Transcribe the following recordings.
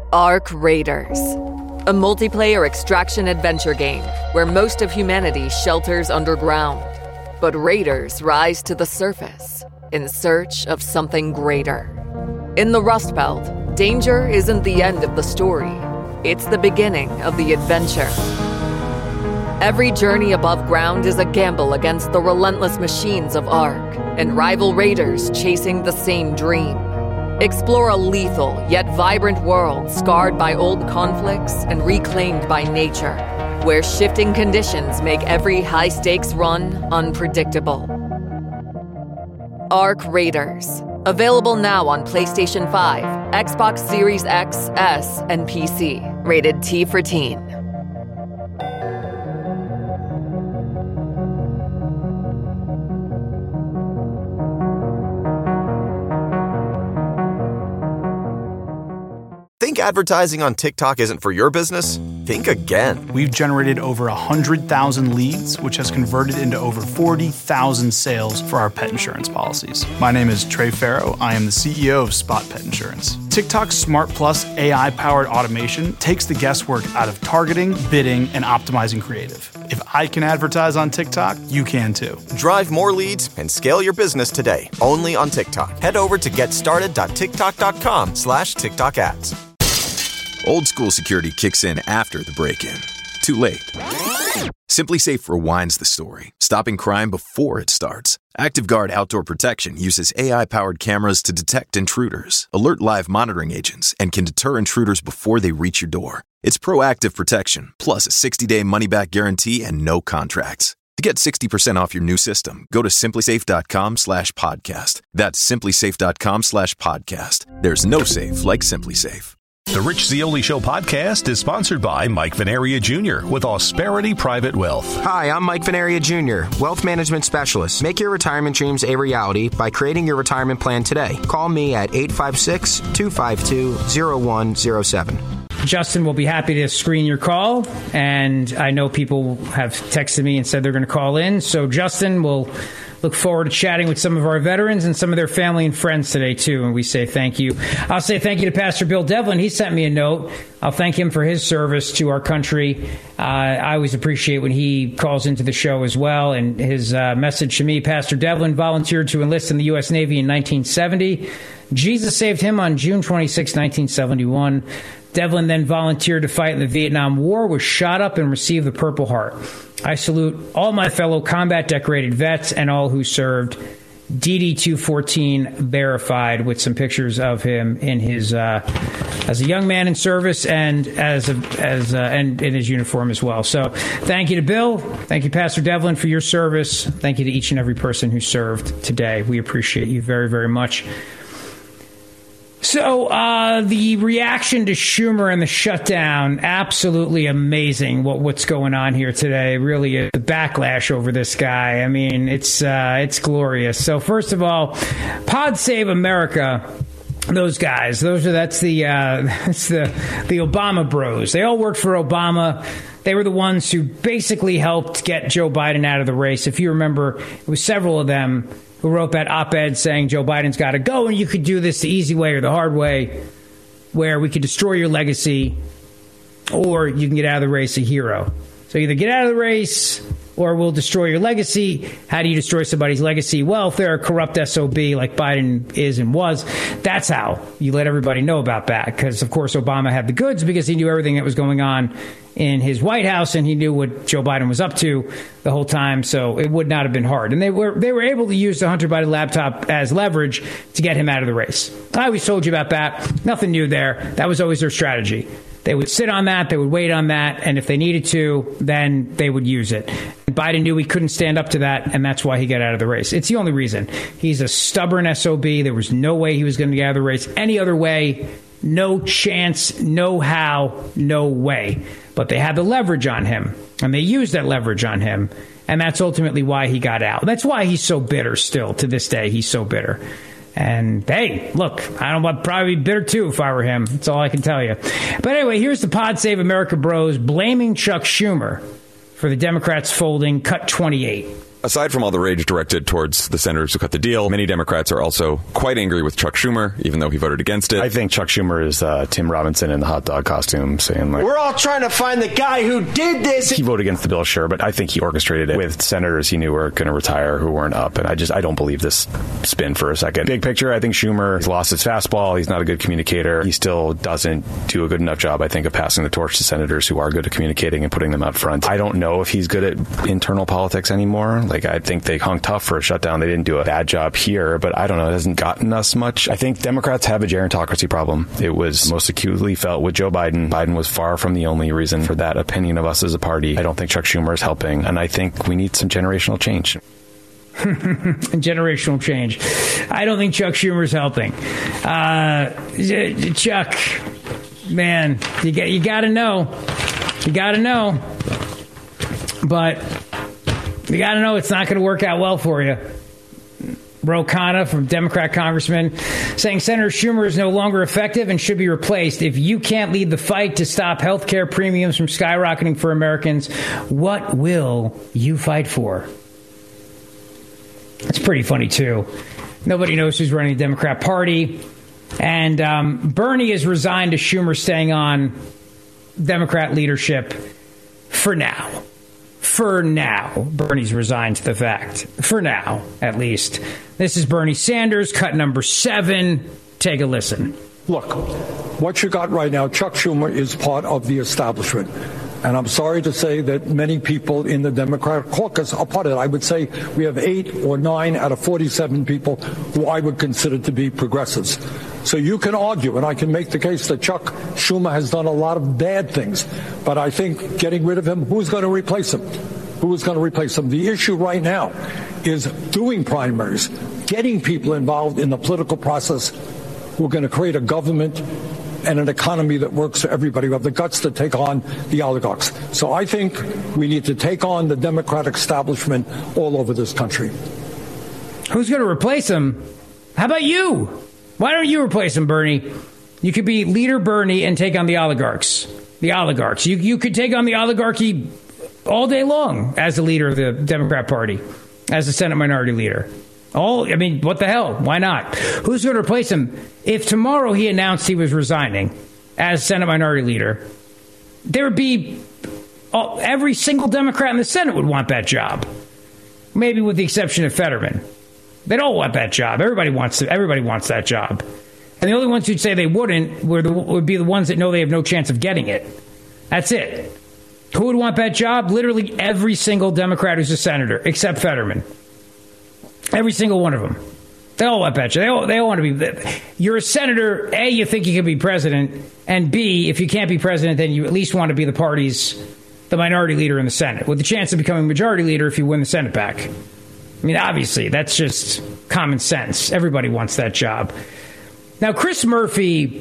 Ark Raiders, a multiplayer extraction adventure game where most of humanity shelters underground, but raiders rise to the surface in search of something greater. In the Rust Belt, danger isn't the end of the story. It's the beginning of the adventure. Every journey above ground is a gamble against the relentless machines of Ark and rival raiders chasing the same dream. Explore a lethal yet vibrant world scarred by old conflicts and reclaimed by nature, where shifting conditions make every high-stakes run unpredictable. Ark Raiders. Available now on PlayStation 5, Xbox Series X, S, and PC. Rated T for Teen. Think advertising on TikTok isn't for your business? Think again. We've generated over 100,000 leads, which has converted into over 40,000 sales for our pet insurance policies. My name is Trey Farrow. I am the CEO of Spot Pet Insurance. TikTok's Smart Plus AI-powered automation takes the guesswork out of targeting, bidding, and optimizing creative. If I can advertise on TikTok, you can too. Drive more leads and scale your business today, only on TikTok. Head over to getstarted.tiktok.com/TikTok ads. Old school security kicks in after the break-in. Too late. SimpliSafe rewinds the story, stopping crime before it starts. ActiveGuard Outdoor Protection uses AI-powered cameras to detect intruders, alert live monitoring agents, and can deter intruders before they reach your door. It's proactive protection, plus a 60-day money-back guarantee and no contracts. To get 60% off your new system, go to simplisafe.com/podcast. That's simplisafe.com/podcast. There's no safe like SimpliSafe. The Rich Zeoli Show podcast is sponsored by Mike Venaria Jr. with Austerity Private Wealth. Hi, I'm Mike Venaria Jr., Wealth Management Specialist. Make your retirement dreams a reality by creating your retirement plan today. Call me at 856-252-0107. Justin will be happy to screen your call, and I know people have texted me and said they're going to call in. So Justin will look forward to chatting with some of our veterans and some of their family and friends today, too, and we say thank you. I'll say thank you to Pastor Bill Devlin. He sent me a note. I'll thank him for his service to our country. I always appreciate when he calls into the show as well, and his message to me, Pastor Devlin volunteered to enlist in the U.S. Navy in 1970. Jesus saved him on June 26, 1971. Devlin then volunteered to fight in the Vietnam War, was shot up, and received the Purple Heart. I salute all my fellow combat-decorated vets and all who served. DD-214 verified, with some pictures of him in his as a young man in service and and in his uniform as well. So thank you to Bill. Thank you, Pastor Devlin, for your service. Thank you to each and every person who served today. We appreciate you very, very much. So the reaction to Schumer and the shutdown, absolutely amazing what's going on here today. Really, the backlash over this guy. I mean, it's glorious. So first of all, Pod Save America. Those guys, that's the Obama bros. They all worked for Obama. They were the ones who basically helped get Joe Biden out of the race. If you remember, it was several of them who wrote that op-ed saying Joe Biden's got to go and you could do this the easy way or the hard way, where we could destroy your legacy or you can get out of the race a hero. So either get out of the race or we'll destroy your legacy. How do you destroy somebody's legacy? Well, if they're a corrupt SOB like Biden is and was, that's how you let everybody know about that. Because, of course, Obama had the goods because he knew everything that was going on in his White House, and he knew what Joe Biden was up to the whole time, so it would not have been hard. And they were able to use the Hunter Biden laptop as leverage to get him out of the race. I always told you about that. Nothing new there. That was always their strategy. They would sit on that, they would wait on that, and if they needed to, then they would use it. Biden knew he couldn't stand up to that, and that's why he got out of the race. It's the only reason. He's a stubborn SOB. There was no way he was going to get out of the race any other way. No chance, no how, no way. But they had the leverage on him, and they used that leverage on him, and that's ultimately why he got out. That's why he's so bitter still. To this day, he's so bitter. And, hey, look, I'd probably be bitter, too, if I were him. That's all I can tell you. But anyway, here's the Pod Save America bros blaming Chuck Schumer for the Democrats folding Cut 28. Aside from all the rage directed towards the senators who cut the deal, many Democrats are also quite angry with Chuck Schumer, even though he voted against it. I think Chuck Schumer is Tim Robinson in the hot dog costume saying, like, we're all trying to find the guy who did this. He voted against the bill, sure, but I think he orchestrated it with senators he knew were going to retire who weren't up. And I don't believe this spin for a second. Big picture, I think Schumer has lost his fastball. He's not a good communicator. He still doesn't do a good enough job, I think, of passing the torch to senators who are good at communicating and putting them out front. I don't know if he's good at internal politics anymore. Like, I think they hung tough for a shutdown. They didn't do a bad job here, but I don't know. It hasn't gotten us much. I think Democrats have a gerontocracy problem. It was most acutely felt with Joe Biden. Biden was far from the only reason for that opinion of us as a party. I don't think Chuck Schumer is helping, and I think we need some generational change. Generational change. I don't think Chuck Schumer is helping. Chuck, man, you got to know. You got to know. But you got to know it's not going to work out well for you. Ro Khanna, from Democrat congressman, saying Senator Schumer is no longer effective and should be replaced. If you can't lead the fight to stop health care premiums from skyrocketing for Americans, what will you fight for? It's pretty funny, too. Nobody knows who's running the Democrat Party. And Bernie has resigned to Schumer staying on Democrat leadership for now. For now. Bernie's resigned to the fact. For now, at least. This is Bernie Sanders, cut number 7. Take a listen. Look, what you got right now, Chuck Schumer is part of the establishment. And I'm sorry to say that many people in the Democratic caucus are part of it. I would say we have 8 or 9 out of 47 people who I would consider to be progressives. So you can argue, and I can make the case that Chuck Schumer has done a lot of bad things. But I think getting rid of him, who's going to replace him? Who is going to replace him? The issue right now is doing primaries, getting people involved in the political process who are going to create a government and an economy that works for everybody, who have the guts to take on the oligarchs. So I think we need to take on the Democratic establishment all over this country. Who's going to replace him? How about you? Why don't you replace him, Bernie? You could be leader Bernie and take on the oligarchs. The oligarchs. You could take on the oligarchy all day long as the leader of the Democrat Party, as the Senate Minority Leader. What the hell? Why not? Who's going to replace him? If tomorrow he announced he was resigning as Senate Minority Leader, there would be every single Democrat in the Senate would want that job. Maybe with the exception of Fetterman. They'd all want that job. Everybody wants that job. And the only ones who'd say they wouldn't would be the ones that know they have no chance of getting it. That's it. Who would want that job? Literally every single Democrat who's a senator, except Fetterman. Every single one of them. They all want that job. They all want to be. You're a senator. A, you think you can be president. And B, if you can't be president, then you at least want to be the minority leader in the Senate, with the chance of becoming majority leader if you win the Senate back. I mean, obviously, that's just common sense. Everybody wants that job. Now, Chris Murphy,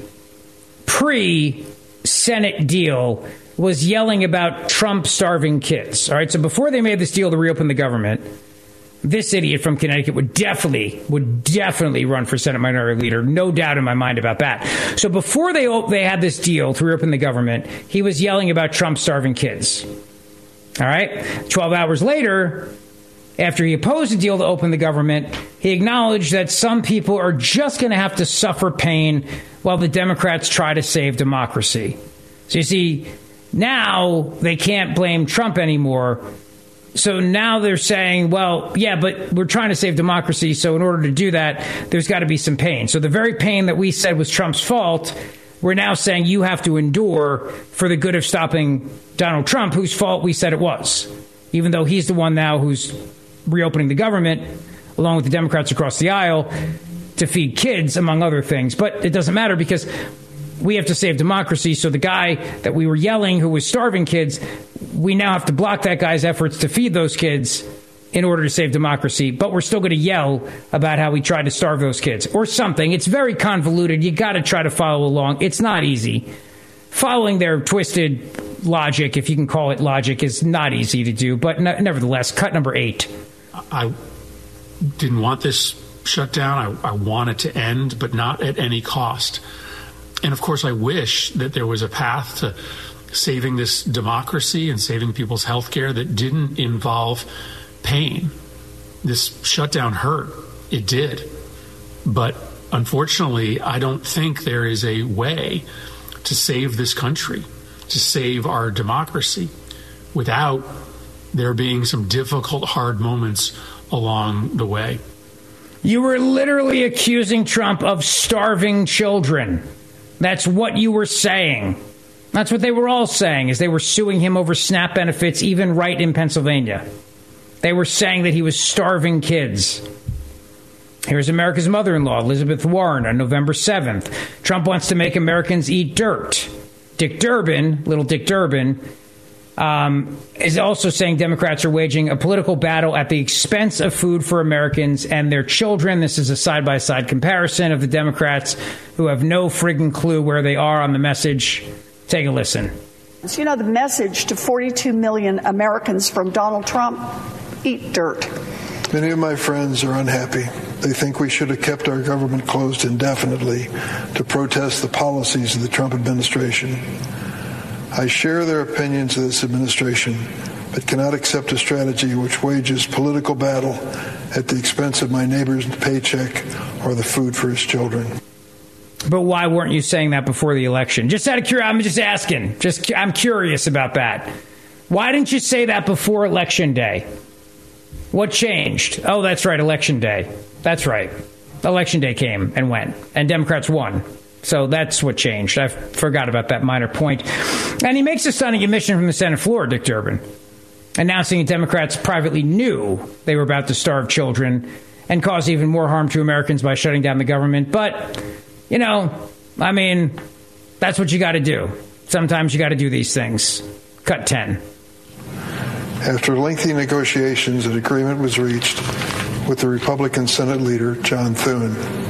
pre-Senate deal, was yelling about Trump starving kids. All right, so before they made this deal to reopen the government, this idiot from Connecticut would definitely run for Senate Minority Leader. No doubt in my mind about that. So before they had this deal to reopen the government, he was yelling about Trump starving kids. All right, 12 hours later, after he opposed the deal to open the government, he acknowledged that some people are just going to have to suffer pain while the Democrats try to save democracy. So you see, now they can't blame Trump anymore. So now they're saying, well, yeah, but we're trying to save democracy. So in order to do that, there's got to be some pain. So the very pain that we said was Trump's fault, we're now saying you have to endure for the good of stopping Donald Trump, whose fault we said it was, even though he's the one now who's reopening the government, along with the Democrats across the aisle, to feed kids, among other things. But it doesn't matter because we have to save democracy. So the guy that we were yelling who was starving kids, we now have to block that guy's efforts to feed those kids in order to save democracy. But we're still going to yell about how we tried to starve those kids or something. It's very convoluted. You got to try to follow along. It's not easy. Following their twisted logic, if you can call it logic, is not easy to do. But nevertheless, cut number 8. I didn't want this shutdown. I want it to end, but not at any cost. And of course, I wish that there was a path to saving this democracy and saving people's health care that didn't involve pain. this shutdown hurt. It did. But unfortunately, I don't think there is a way to save this country, to save our democracy, without there being some difficult, hard moments along the way. You were literally accusing Trump of starving children. That's what you were saying. That's what they were all saying, is they were suing him over SNAP benefits, even right in Pennsylvania. They were saying that he was starving kids. Here's America's mother-in-law, Elizabeth Warren, on November 7th. Trump wants to make Americans eat dirt. Dick Durbin, little Dick Durbin, is also saying Democrats are waging a political battle at the expense of food for Americans and their children. This is a side-by-side comparison of the Democrats who have no friggin' clue where they are on the message. Take a listen. You know, the message to 42 million Americans from Donald Trump: eat dirt. Many of my friends are unhappy. They think we should have kept our government closed indefinitely to protest the policies of the Trump administration. I share their opinions of this administration, but cannot accept a strategy which wages political battle at the expense of my neighbor's paycheck or the food for his children. But why weren't you saying that before the election? Just out of curiosity, I'm just asking. I'm curious about that. Why didn't you say that before Election Day? What changed? Oh, that's right, Election Day. That's right. Election Day came and went, and Democrats won. So that's what changed. I forgot about that minor point. And he makes a stunning admission from the Senate floor, Dick Durbin, announcing that Democrats privately knew they were about to starve children and cause even more harm to Americans by shutting down the government. But, you know, I mean, that's what you got to do. Sometimes you got to do these things. Cut 10. After lengthy negotiations, an agreement was reached with the Republican Senate leader, John Thune.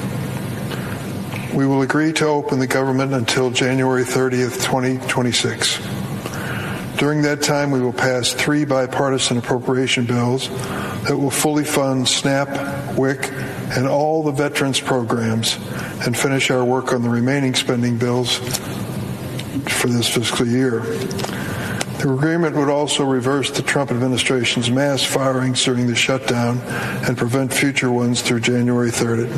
We will agree to open the government until January 30th, 2026. During that time, we will pass 3 bipartisan appropriation bills that will fully fund SNAP, WIC, and all the veterans programs, and finish our work on the remaining spending bills for this fiscal year. The agreement would also reverse the Trump administration's mass firings during the shutdown and prevent future ones through January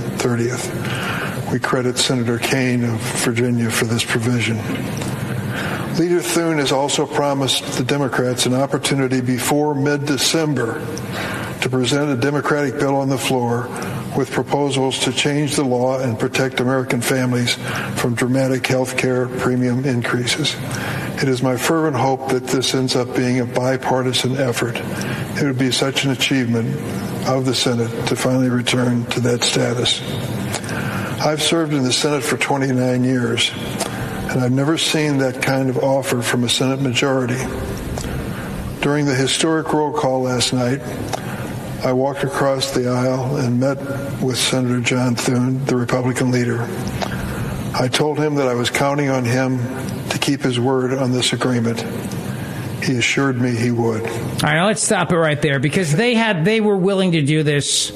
30th. We credit Senator Kaine of Virginia for this provision. Leader Thune has also promised the Democrats an opportunity before mid-December to present a Democratic bill on the floor with proposals to change the law and protect American families from dramatic health care premium increases. It is my fervent hope that this ends up being a bipartisan effort. It would be such an achievement of the Senate to finally return to that status. I've served in the Senate for 29 years, and I've never seen that kind of offer from a Senate majority. During the historic roll call last night, I walked across the aisle and met with Senator John Thune, the Republican leader. I told him that I was counting on him to keep his word on this agreement. He assured me he would. All right, let's stop it right there, because they were willing to do this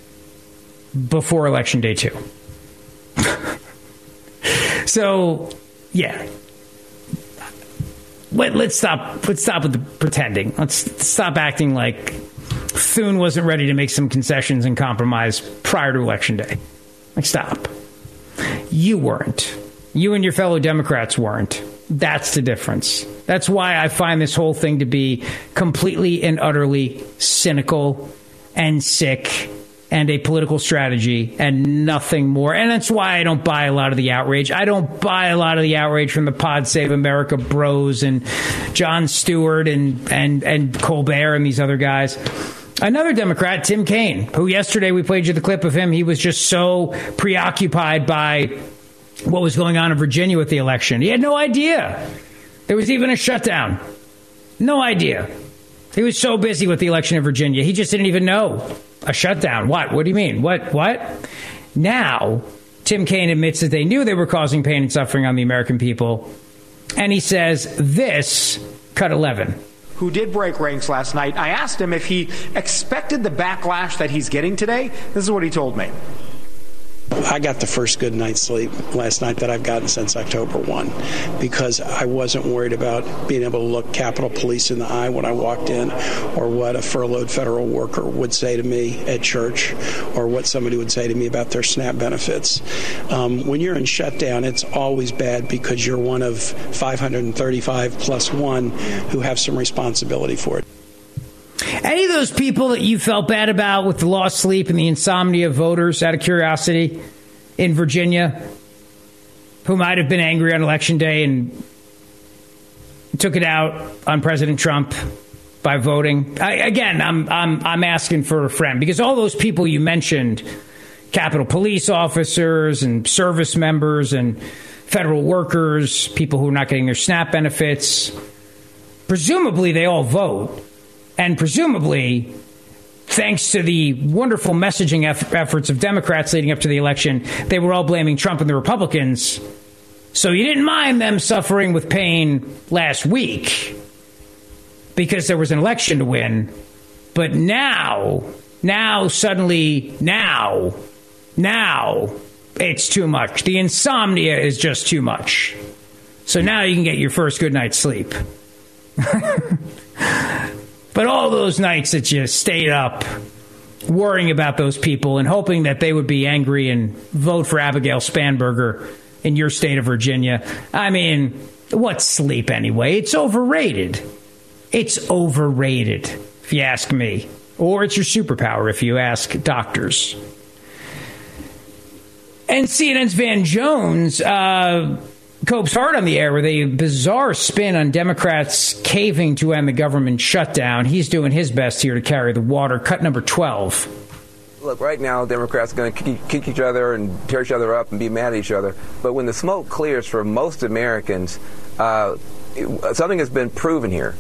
before Election Day too. So, yeah. Let's stop with the pretending. Let's stop acting like Thune wasn't ready to make some concessions and compromise prior to Election Day. Like, stop. You weren't. You and your fellow Democrats weren't. That's the difference. That's why I find this whole thing to be completely and utterly cynical and sick and a political strategy and nothing more. And that's why I don't buy a lot of the outrage. I don't buy a lot of the outrage from the Pod Save America bros and Jon Stewart and Colbert and these other guys. Another Democrat, Tim Kaine, who yesterday we played you the clip of him. He was just so preoccupied by what was going on in Virginia with the election. He had no idea there was even a shutdown. No idea. He was so busy with the election in Virginia. He just didn't even know. A shutdown. What? What do you mean? What? Now, Tim Kaine admits that they knew they were causing pain and suffering on the American people. And he says this, cut 11. Who did break ranks last night. I asked him if he expected the backlash that he's getting today. This is what he told me. I got the first good night's sleep last night that I've gotten since October 1 because I wasn't worried about being able to look Capitol Police in the eye when I walked in, or what a furloughed federal worker would say to me at church, or what somebody would say to me about their SNAP benefits. When you're in shutdown, it's always bad because you're one of 535 plus one who have some responsibility for it. Any of those people that you felt bad about with the lost sleep and the insomnia of voters, out of curiosity, in Virginia, who might have been angry on Election Day and took it out on President Trump by voting? I'm asking for a friend, because all those people you mentioned, Capitol Police officers and service members and federal workers, people who are not getting their SNAP benefits, presumably they all vote. And presumably, thanks to the wonderful messaging efforts of Democrats leading up to the election, they were all blaming Trump and the Republicans. So you didn't mind them suffering with pain last week because there was an election to win. But now, suddenly, it's too much. The insomnia is just too much. So now you can get your first good night's sleep. But all those nights that you stayed up worrying about those people and hoping that they would be angry and vote for Abigail Spanberger in your state of Virginia. I mean, what's sleep anyway? It's overrated. It's overrated, if you ask me. Or it's your superpower, if you ask doctors. And CNN's Van Jones copes hard on the air with a bizarre spin on Democrats caving to end the government shutdown. He's doing his best here to carry the water. Cut number 12. Look, right now, Democrats are going to kick each other and tear each other up and be mad at each other. But when the smoke clears for most Americans, something has been proven here.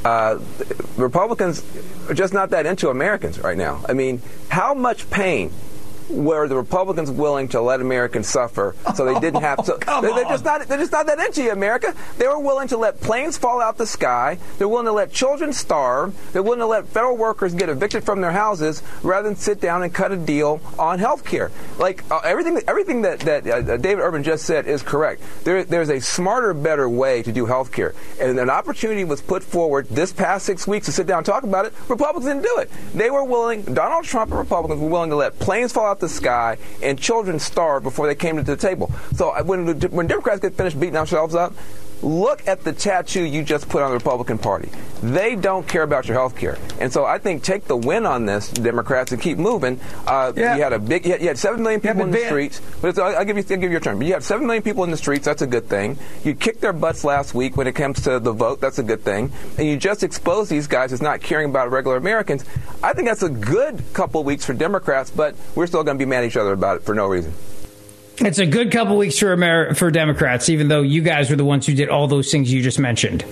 Republicans are just not that into Americans right now. I mean, how much pain were the Republicans willing to let Americans suffer so they didn't have to? They're just not that into you, America. They were willing to let planes fall out the sky. They're willing to let children starve. They're willing to let federal workers get evicted from their houses rather than sit down and cut a deal on health care. Like everything that David Urban just said is correct. There's a smarter, better way to do health care. And an opportunity was put forward this past 6 weeks to sit down and talk about it. Republicans didn't do it. They were willing, Donald Trump and Republicans were willing to let planes fall out the sky and children starve before they came to the table. So when Democrats get finished beating themselves up, look at the tattoo you just put on the Republican Party. They don't care about your health care. And so I think take the win on this, Democrats, and keep moving. You had 7 million people in the streets. But I'll give you your turn. But you have 7 million people in the streets. That's a good thing. You kicked their butts last week when it comes to the vote. That's a good thing. And you just exposed these guys as not caring about regular Americans. I think that's a good couple of weeks for Democrats, but we're still going to be mad at each other about it for no reason. It's a good couple weeks for Democrats, even though you guys were the ones who did all those things you just mentioned.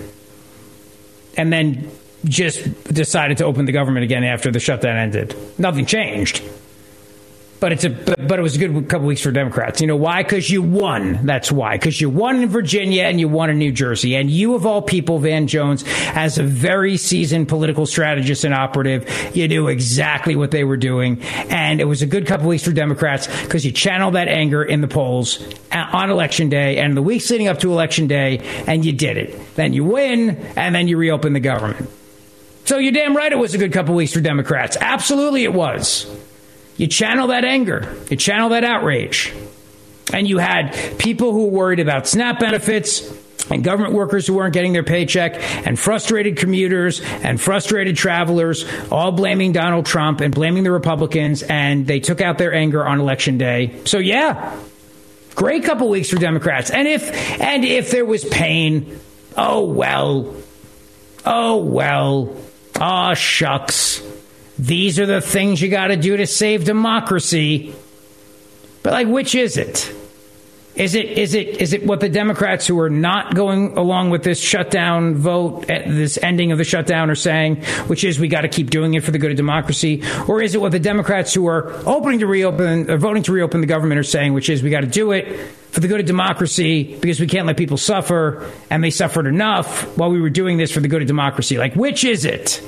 And then just decided to open the government again after the shutdown ended. Nothing changed. But it was a good couple weeks for Democrats. You know why? Because you won. That's why. Because you won in Virginia and you won in New Jersey. And you, of all people, Van Jones, as a very seasoned political strategist and operative, you knew exactly what they were doing. And it was a good couple weeks for Democrats because you channeled that anger in the polls on Election Day and the weeks leading up to Election Day, and you did it. Then you win, and then you reopen the government. So you're damn right it was a good couple weeks for Democrats. Absolutely it was. You channel that anger. You channel that outrage. And you had people who were worried about SNAP benefits and government workers who weren't getting their paycheck and frustrated commuters and frustrated travelers all blaming Donald Trump and blaming the Republicans, and they took out their anger on Election Day. So, yeah, great couple weeks for Democrats. And if there was pain, oh, shucks. These are the things you got to do to save democracy. But which is it? Is it what the Democrats who are not going along with this shutdown vote, this ending of the shutdown, are saying, which is we got to keep doing it for the good of democracy? Or is it what the Democrats who are voting to reopen the government are saying, which is we got to do it for the good of democracy because we can't let people suffer, and they suffered enough while we were doing this for the good of democracy? Which is it?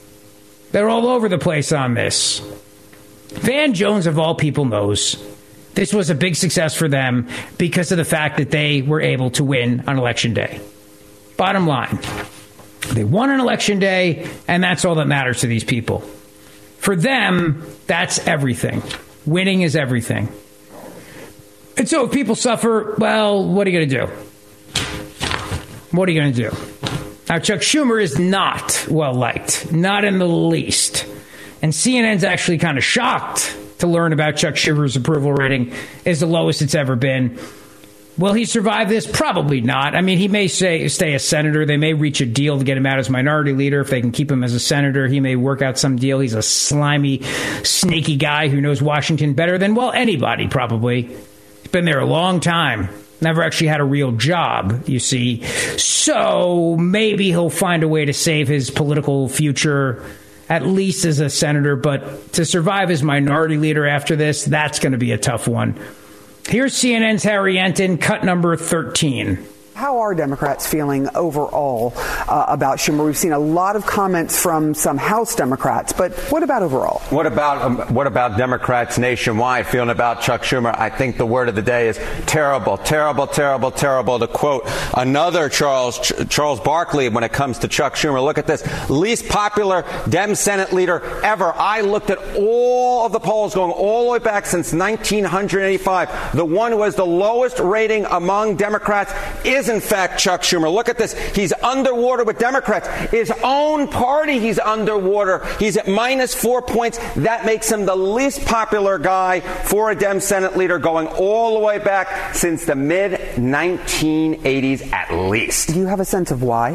They're all over the place on this. Van Jones, of all people, knows This was a big success for them because of the fact that they were able to win on Election Day. Bottom line, they won on Election Day, and that's all that matters to these people. For them, that's everything. Winning is everything. And so if people suffer, well, what are you going to do? What are you going to do? Now, Chuck Schumer is not well-liked, not in the least. And CNN's actually kind of shocked to learn about Chuck Schumer's approval rating is the lowest it's ever been. Will he survive this? Probably not. I mean, he may stay a senator. They may reach a deal to get him out as minority leader. If they can keep him as a senator, he may work out some deal. He's a slimy, snaky guy who knows Washington better than, well, anybody probably. He's been there a long time. Never actually had a real job, you see. So maybe he'll find a way to save his political future, at least as a senator. But to survive as minority leader after this, that's going to be a tough one. Here's CNN's Harry Enton, cut number 13. How are Democrats feeling overall about Schumer? We've seen a lot of comments from some House Democrats, but what about overall? What about Democrats nationwide feeling about Chuck Schumer? I think the word of the day is terrible, terrible, terrible, terrible. To quote another Charles Barkley when it comes to Chuck Schumer, look at this. Least popular Dem Senate leader ever. I looked at all of the polls going all the way back since 1985. The one who has the lowest rating among Democrats is in fact Chuck Schumer. Look at this. He's underwater with Democrats. His own party, he's underwater. He's at -4 points. That makes him the least popular guy for a Dem Senate leader going all the way back since the mid-1980s at least. Do you have a sense of why?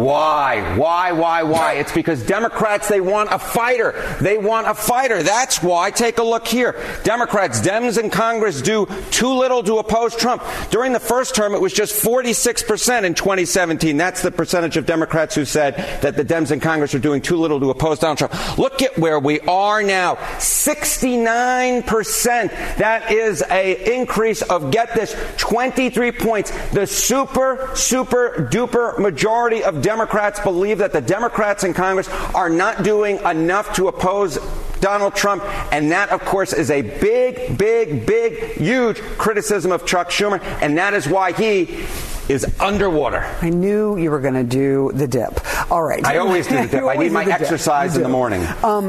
Why? It's because Democrats, they want a fighter. They want a fighter. That's why. Take a look here. Dems in Congress do too little to oppose Trump. During the first term, it was just 46% in 2017. That's the percentage of Democrats who said that the Dems in Congress are doing too little to oppose Donald Trump. Look at where we are now. 69%. That is a increase of, get this, 23 points. The super duper majority of Democrats believe that the Democrats in Congress are not doing enough to oppose Donald Trump, and that, of course, is a big, huge criticism of Chuck Schumer, and that is why he is underwater. I knew you were going to do the dip. All right. I always do the dip. I need my exercise in the morning.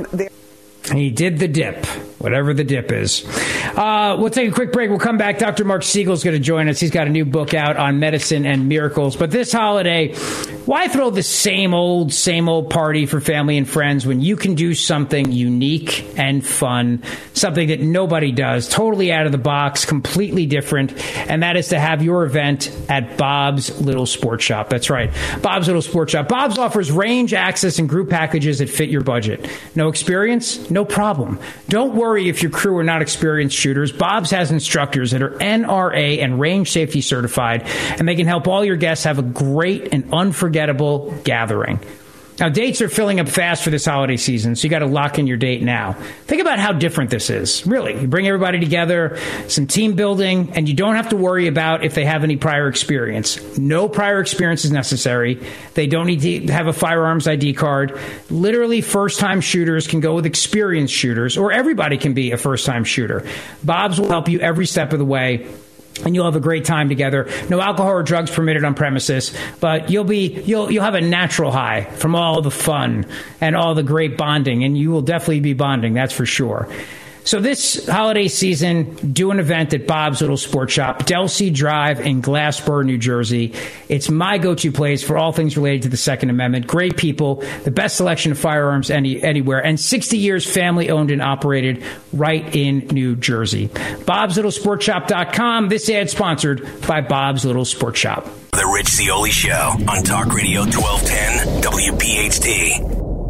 He did the dip, whatever the dip is. We'll take a quick break. We'll come back. Dr. Mark Siegel is going to join us. He's got a new book out on medicine and miracles. But this holiday, why throw the same old party for family and friends when you can do something unique and fun, something that nobody does, totally out of the box, completely different, and that is to have your event at Bob's Little Sports Shop. That's right, Bob's Little Sports Shop. Bob's offers range, access, and group packages that fit your budget. No experience? No problem. Don't worry if your crew are not experienced shooters. Bob's has instructors that are NRA and range safety certified, and they can help all your guests have a great and unforgettable gathering. Now, dates are filling up fast for this holiday season, so you got to lock in your date now. Think about how different this is. Really, you bring everybody together, some team building, and you don't have to worry about if they have any prior experience. No prior experience is necessary. They don't need to have a firearms ID card. Literally, first-time shooters can go with experienced shooters, or everybody can be a first-time shooter. Bob's will help you every step of the way, and you'll have a great time together. No alcohol or drugs permitted on premises, but you'll have a natural high from all the fun and all the great bonding, and you will definitely be bonding, that's for sure. So this holiday season, do an event at Bob's Little Sports Shop, Delsea Drive in Glassboro, New Jersey. It's my go-to place for all things related to the Second Amendment. Great people, the best selection of firearms anywhere, and 60 years family-owned and operated right in New Jersey. Bob'sLittleSportShop.com. This ad sponsored by Bob's Little Sports Shop. The Rich Zeoli Show on Talk Radio 1210 WPHT.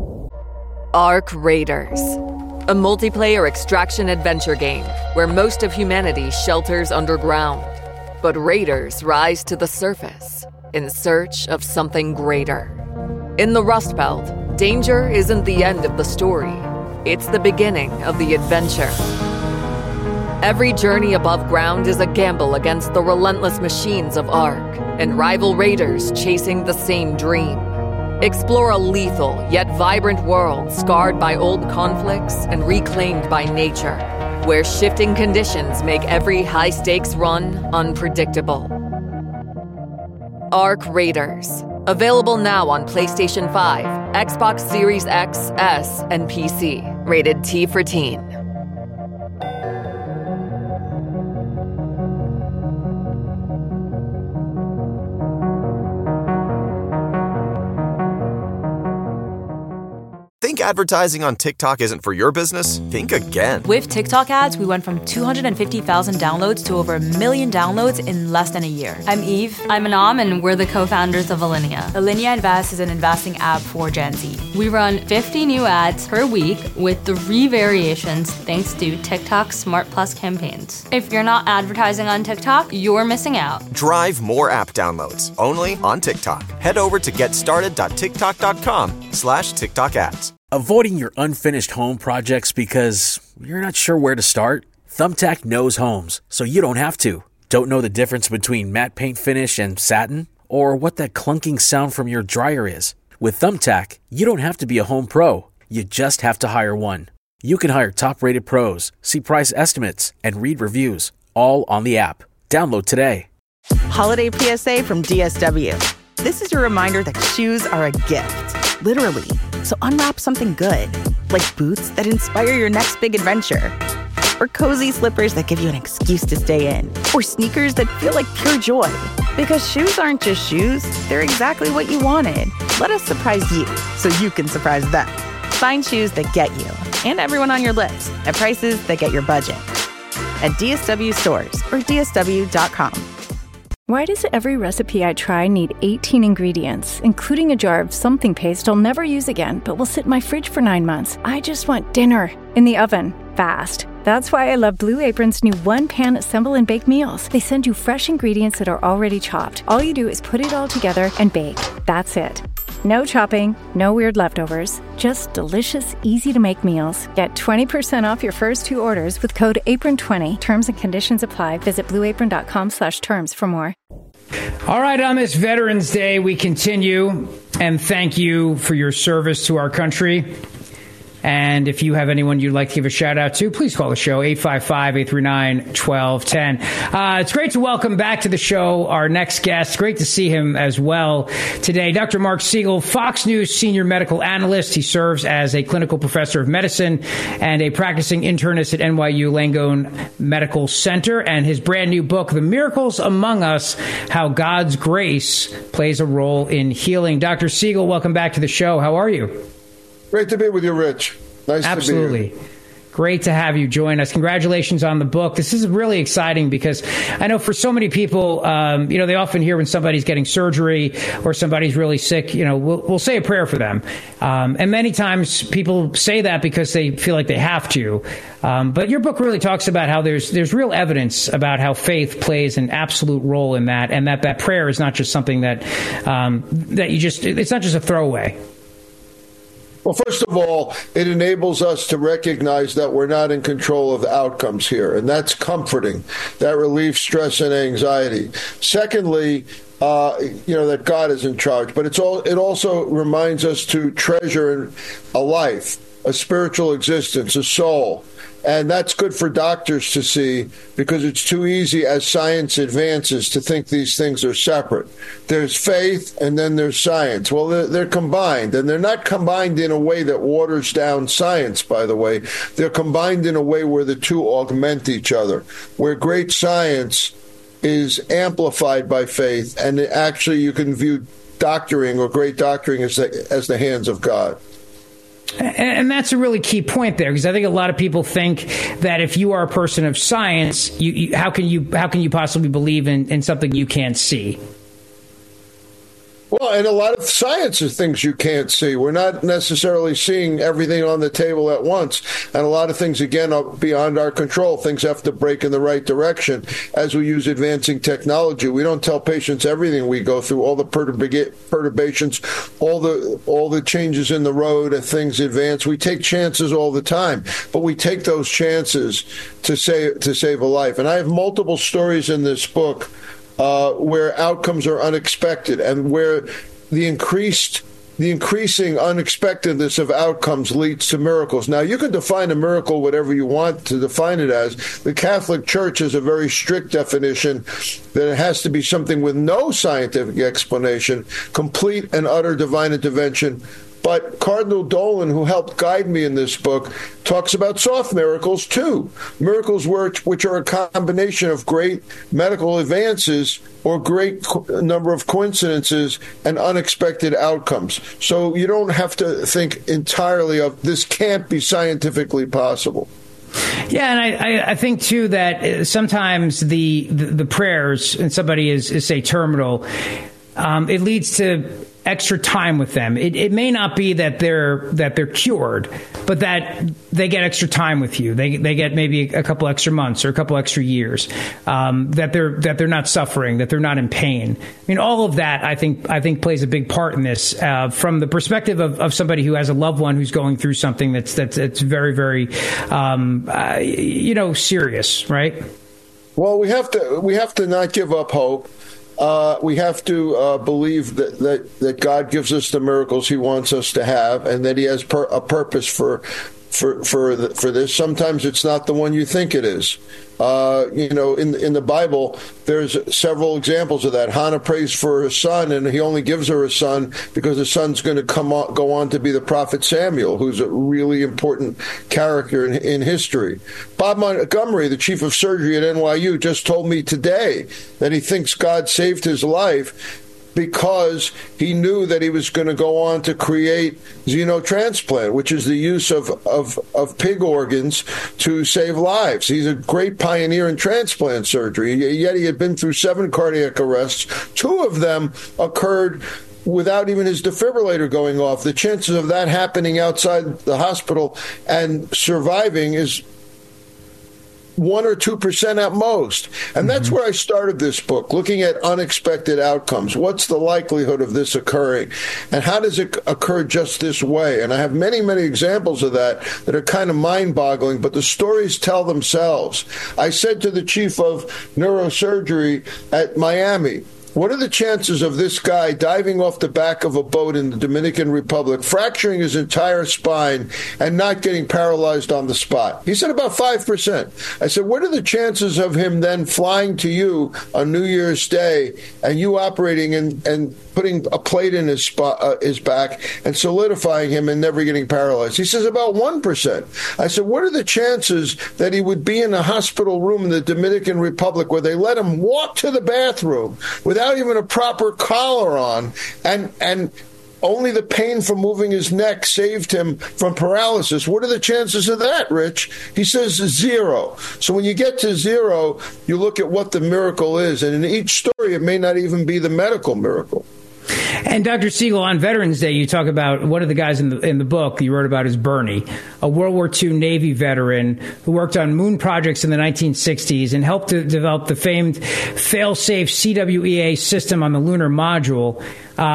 Ark Raiders, a multiplayer extraction adventure game where most of humanity shelters underground. But raiders rise to the surface in search of something greater. In the Rust Belt, danger isn't the end of the story. It's the beginning of the adventure. Every journey above ground is a gamble against the relentless machines of Ark and rival raiders chasing the same dream. Explore a lethal yet vibrant world scarred by old conflicts and reclaimed by nature. where shifting conditions make every high-stakes run unpredictable. Arc Raiders. Available now on PlayStation 5, Xbox Series X, S, and PC. Rated T for Teen. Think advertising on TikTok isn't for your business? Think again. With TikTok ads, we went from 250,000 downloads to over 1 million downloads in less than a year. I'm Eve. I'm Anam, and we're the co-founders of Alinea. Alinea Invest is an investing app for Gen Z. We run 50 new ads per week with 3 variations thanks to TikTok Smart Plus campaigns. If you're not advertising on TikTok, you're missing out. Drive more app downloads only on TikTok. Head over to getstarted.tiktok.com/TikTok ads. Avoiding your unfinished home projects because you're not sure where to start? Thumbtack knows homes, so you don't have to. Don't know the difference between matte paint finish and satin? Or what that clunking sound from your dryer is? With Thumbtack, you don't have to be a home pro. You just have to hire one. You can hire top-rated pros, see price estimates, and read reviews, all on the app. Download today. Holiday PSA from DSW. This is your reminder that shoes are a gift, literally. So unwrap something good, like boots that inspire your next big adventure, or cozy slippers that give you an excuse to stay in, or sneakers that feel like pure joy. Because shoes aren't just shoes, they're exactly what you wanted. Let us surprise you so you can surprise them. Find shoes that get you and everyone on your list at prices that get your budget. At DSW stores or DSW.com. Why does every recipe I try need 18 ingredients, including a jar of something paste I'll never use again, but will sit in my fridge for 9 months? I just want dinner in the oven, fast. That's why I love Blue Apron's new one-pan assemble and bake meals. They send you fresh ingredients that are already chopped. All you do is put it all together and bake. That's it. No chopping, no weird leftovers, just delicious, easy-to-make meals. Get 20% off your first 2 orders with code APRON20. Terms and conditions apply. Visit blueapron.com/terms for more. All right, on this Veterans Day, we continue, and thank you for your service to our country. And if you have anyone you'd like to give a shout out to, please call the show, 855-839-1210. It's great to welcome back to the show our next guest. Great to see him as well today. Dr. Mark Siegel, Fox News senior medical analyst. He serves as a clinical professor of medicine and a practicing internist at NYU Langone Medical Center. And his brand new book, The Miracles Among Us, How God's Grace Plays a Role in Healing. Dr. Siegel, welcome back to the show. How are you? Great to be with you, Rich. Nice Absolutely. to be here. Great to have you join us. Congratulations on the book. This is really exciting because I know for so many people, they often hear when somebody's getting surgery or somebody's really sick, we'll say a prayer for them. And many times people say that because they feel like they have to. But your book really talks about how there's real evidence about how faith plays an absolute role in that, and that prayer is not just something that it's not just a throwaway. Well, first of all, it enables us to recognize that we're not in control of the outcomes here, and that's comforting. That relieves stress and anxiety. Secondly, that God is in charge, but it also reminds us to treasure a life, a spiritual existence, a soul. And that's good for doctors to see because it's too easy as science advances to think these things are separate. There's faith and then there's science. Well, they're combined, and they're not combined in a way that waters down science, by the way. They're combined in a way where the two augment each other, where great science is amplified by faith, and actually you can view doctoring or great doctoring as the hands of God. And that's a really key point there, because I think a lot of people think that if you are a person of science, how can you possibly believe in something you can't see? Well, and a lot of science is things you can't see. We're not necessarily seeing everything on the table at once. And a lot of things, again, are beyond our control. Things have to break in the right direction as we use advancing technology. We don't tell patients everything we go through, all the perturbations, all the changes in the road and things advance. We take chances all the time, but we take those chances to save a life. And I have multiple stories in this book where outcomes are unexpected and where the increased the increasing unexpectedness of outcomes leads to miracles. Now, you can define a miracle whatever you want to define it as. The Catholic Church has a very strict definition that it has to be something with no scientific explanation, complete and utter divine intervention. But Cardinal Dolan, who helped guide me in this book, talks about soft miracles, too. Miracles which are a combination of great medical advances or great number of coincidences and unexpected outcomes. So you don't have to think entirely of this can't be scientifically possible. Yeah, and I think, too, that sometimes the prayers, and somebody is say, terminal, it leads to extra time with them. It may not be that they're cured, but that they get extra time with you. They get maybe a couple extra months or a couple extra years, that they're not suffering, that they're not in pain. I mean, all of that I think plays a big part in this, from the perspective of somebody who has a loved one who's going through something that's very, very serious, right? Well, we have to not give up hope. We have to believe that God gives us the miracles He wants us to have, and that He has a purpose for this. Sometimes it's not the one you think it is. In the Bible, there's several examples of that. Hannah prays for her son, and He only gives her a son because the son's going to go on to be the prophet Samuel, who's a really important character in history. Bob Montgomery, the chief of surgery at NYU, just told me today that he thinks God saved his life because he knew that he was going to go on to create xenotransplant, which is the use of pig organs to save lives. He's a great pioneer in transplant surgery, yet he had been through 7 cardiac arrests. 2 of them occurred without even his defibrillator going off. The chances of that happening outside the hospital and surviving is 1 or 2% at most. And that's where I started this book, looking at unexpected outcomes. What's the likelihood of this occurring? And how does it occur just this way? And I have many, many examples of that are kind of mind-boggling, but the stories tell themselves. I said to the chief of neurosurgery at Miami, what are the chances of this guy diving off the back of a boat in the Dominican Republic, fracturing his entire spine, and not getting paralyzed on the spot? He said about 5%. I said, what are the chances of him then flying to you on New Year's Day and you operating and putting a plate in his back and solidifying him and never getting paralyzed? He says about 1%. I said, what are the chances that he would be in a hospital room in the Dominican Republic where they let him walk to the bathroom without even a proper collar on, and only the pain from moving his neck saved him from paralysis? What are the chances of that, Rich? He says 0. So when you get to 0, you look at what the miracle is, and in each story, it may not even be the medical miracle. And Dr. Siegel, on Veterans Day, you talk about one of the guys in the book you wrote about is Bernie, a World War II Navy veteran who worked on moon projects in the 1960s and helped to develop the famed fail-safe CWEA system on the lunar module.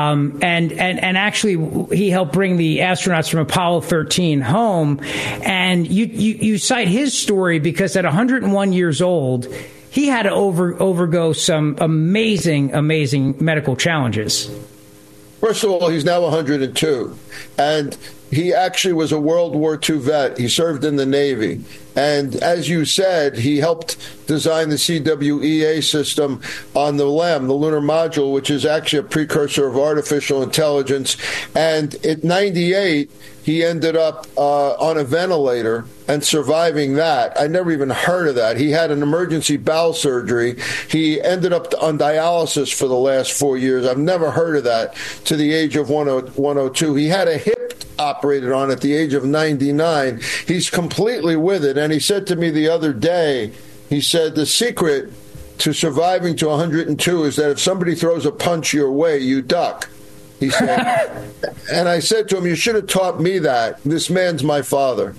And actually, he helped bring the astronauts from Apollo 13 home. And you cite his story because at 101 years old, he had to overgo some amazing medical challenges. First of all, he's now 102, and he actually was a World War II vet. He served in the Navy. And as you said, he helped design the CWEA system on the LEM, the lunar module, which is actually a precursor of artificial intelligence. And at 98, he ended up on a ventilator and surviving that. I never even heard of that. He had an emergency bowel surgery. He ended up on dialysis for the last 4 years. I've never heard of that to the age of 102. He had a hip operated on at the age of 99. He's completely with it. And he said to me the other day, he said, the secret to surviving to 102 is that if somebody throws a punch your way, you duck. He said, and I said to him, you should have taught me that. This man's my father.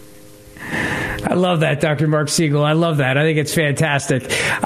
I love that, Dr. Mark Siegel. I love that. I think it's fantastic.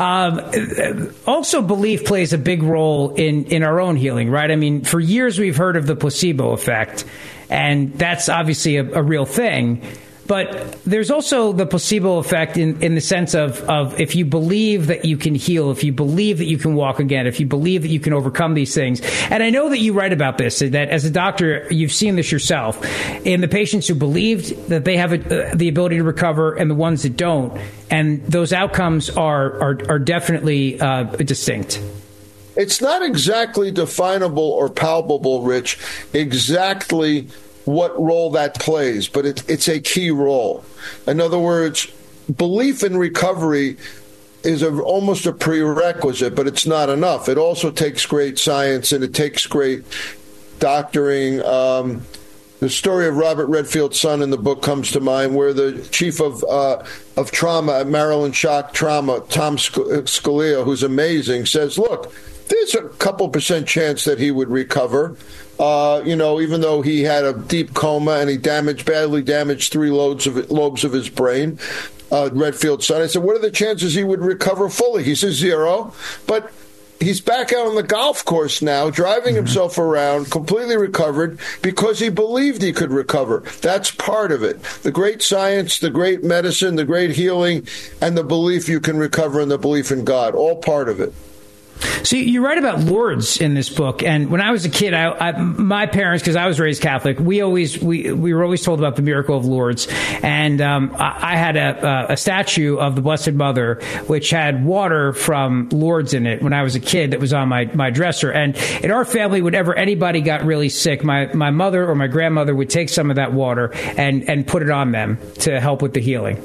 Also, belief plays a big role in our own healing, right? I mean, for years we've heard of the placebo effect, and that's obviously a real thing. But there's also the placebo effect in the sense of if you believe that you can heal, if you believe that you can walk again, if you believe that you can overcome these things. And I know that you write about this, that as a doctor, you've seen this yourself in the patients who believed that they have the ability to recover and the ones that don't. And those outcomes are definitely distinct. It's not exactly definable or palpable, Rich, exactly what role that plays, but it's a key role. In other words, belief in recovery is almost a prerequisite, but it's not enough. It also takes great science and it takes great doctoring. The story of Robert Redfield's son in the book comes to mind, where the chief of trauma at Maryland Shock Trauma, Tom Scalia, who's amazing, says, look, there's a couple % chance that he would recover. Even though he had a deep coma and he badly damaged 3 lobes of his brain, Redfield's son. I said, what are the chances he would recover fully? He says 0, but he's back out on the golf course now, driving himself around, completely recovered, because he believed he could recover. That's part of it. The great science, the great medicine, the great healing, and the belief you can recover and the belief in God, all part of it. So you write about Lourdes in this book, and when I was a kid, my parents, because I was raised Catholic, we were always told about the miracle of Lourdes, and I had a statue of the Blessed Mother which had water from Lourdes in it when I was a kid that was on my dresser. And in our family, whenever anybody got really sick, my mother or my grandmother would take some of that water and put it on them to help with the healing.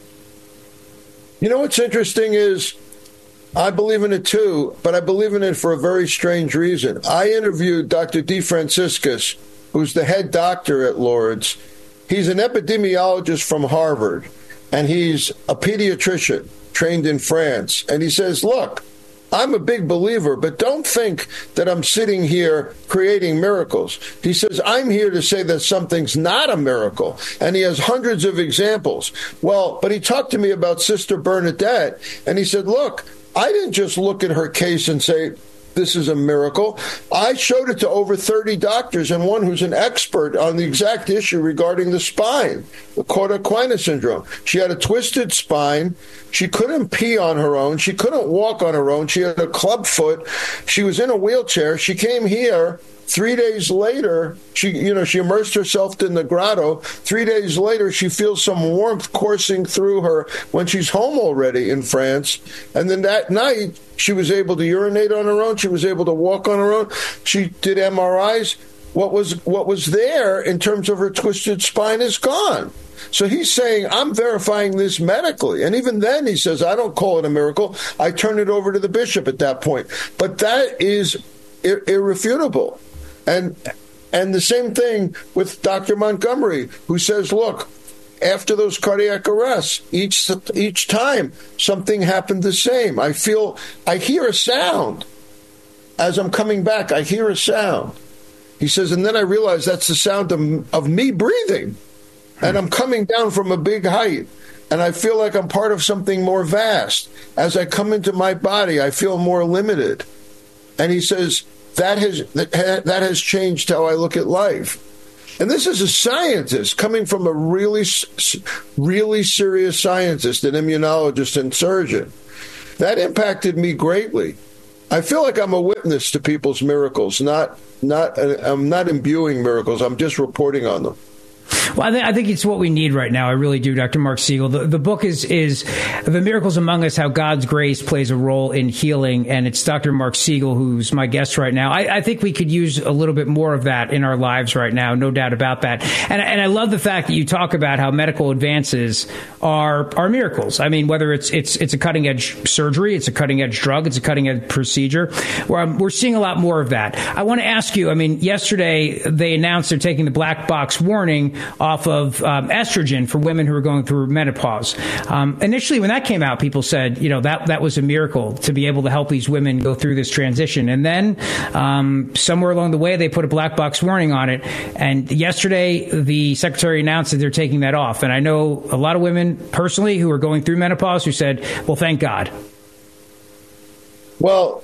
You know what's interesting is, I believe in it too, but I believe in it for a very strange reason. I interviewed Dr. DeFranciscus, who's the head doctor at Lourdes. He's an epidemiologist from Harvard, and he's a pediatrician trained in France. And he says, look, I'm a big believer, but don't think that I'm sitting here creating miracles. He says, I'm here to say that something's not a miracle. And he has hundreds of examples. Well, but he talked to me about Sister Bernadette, and he said, look, I didn't just look at her case and say, this is a miracle. I showed it to over 30 doctors and one who's an expert on the exact issue regarding the spine, the cauda equina syndrome. She had a twisted spine. She couldn't pee on her own. She couldn't walk on her own. She had a club foot. She was in a wheelchair. She came here. 3 days later, she immersed herself in the grotto. 3 days later, she feels some warmth coursing through her when she's home already in France. And then that night, she was able to urinate on her own. She was able to walk on her own. She did MRIs. What was there in terms of her twisted spine is gone. So he's saying, I'm verifying this medically. And even then, he says, I don't call it a miracle. I turn it over to the bishop at that point. But that is irrefutable. And the same thing with Dr. Montgomery, who says, look, after those cardiac arrests, each time something happened the same. I hear a sound. As I'm coming back, I hear a sound. He says, and then I realize that's the sound of me breathing. And I'm coming down from a big height. And I feel like I'm part of something more vast. As I come into my body, I feel more limited. And he says, that has changed how I look at life. And this is a scientist coming from a really, really serious scientist, an immunologist and surgeon. That impacted me greatly. I feel like I'm a witness to people's miracles. I'm not imbuing miracles. I'm just reporting on them. Well, I think it's what we need right now. I really do, Dr. Mark Siegel. The book is The Miracles Among Us, How God's Grace Plays a Role in Healing, and it's Dr. Mark Siegel who's my guest right now. I think we could use a little bit more of that in our lives right now, no doubt about that. And I love the fact that you talk about how medical advances are miracles. I mean, whether it's a cutting-edge surgery, it's a cutting-edge drug, it's a cutting-edge procedure, we're seeing a lot more of that. I want to ask you, I mean, yesterday they announced they're taking the black box warning off of estrogen for women who are going through menopause. Initially, when that came out, people said, that was a miracle to be able to help these women go through this transition. And then somewhere along the way, they put a black box warning on it. And yesterday, the secretary announced that they're taking that off. And I know a lot of women personally who are going through menopause who said, well, thank God. Well,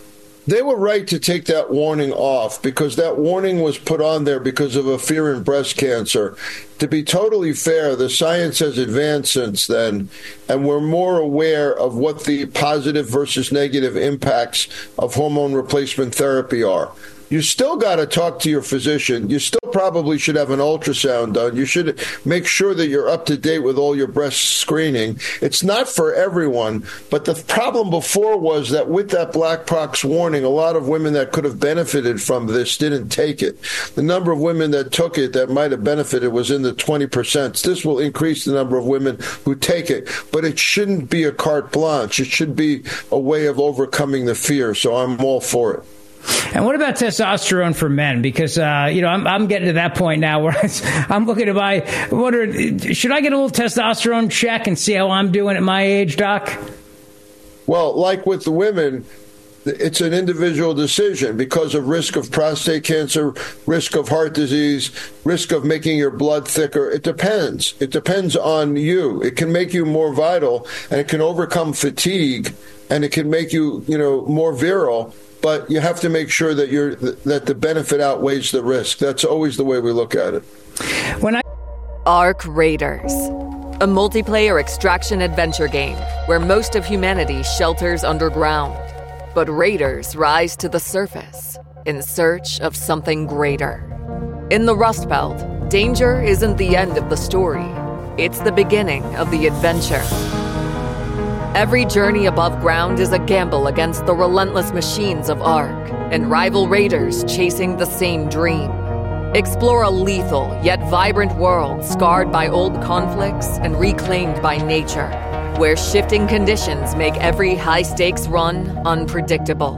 They were right to take that warning off because that warning was put on there because of a fear in breast cancer. To be totally fair, the science has advanced since then, and we're more aware of what the positive versus negative impacts of hormone replacement therapy are. You still got to talk to your physician. You still probably should have an ultrasound done. You should make sure that you're up to date with all your breast screening. It's not for everyone, but the problem before was that with that black box warning, a lot of women that could have benefited from this didn't take it. The number of women that took it that might have benefited was in the 20%. This will increase the number of women who take it, but it shouldn't be a carte blanche. It should be a way of overcoming the fear, so I'm all for it. And what about testosterone for men? Because, I'm getting to that point now where I'm looking at should I get a little testosterone check and see how I'm doing at my age, Doc? Well, like with the women, it's an individual decision because of risk of prostate cancer, risk of heart disease, risk of making your blood thicker. It depends. It depends on you. It can make you more vital, and it can overcome fatigue, and it can make you, more virile. But you have to make sure that the benefit outweighs the risk. That's always the way we look at it. Ark Raiders, a multiplayer extraction adventure game where most of humanity shelters underground. But raiders rise to the surface in search of something greater. In the Rust Belt, danger isn't the end of the story. It's the beginning of the adventure. Every journey above ground is a gamble against the relentless machines of Ark and rival raiders chasing the same dream. Explore a lethal yet vibrant world scarred by old conflicts and reclaimed by nature, where shifting conditions make every high-stakes run unpredictable.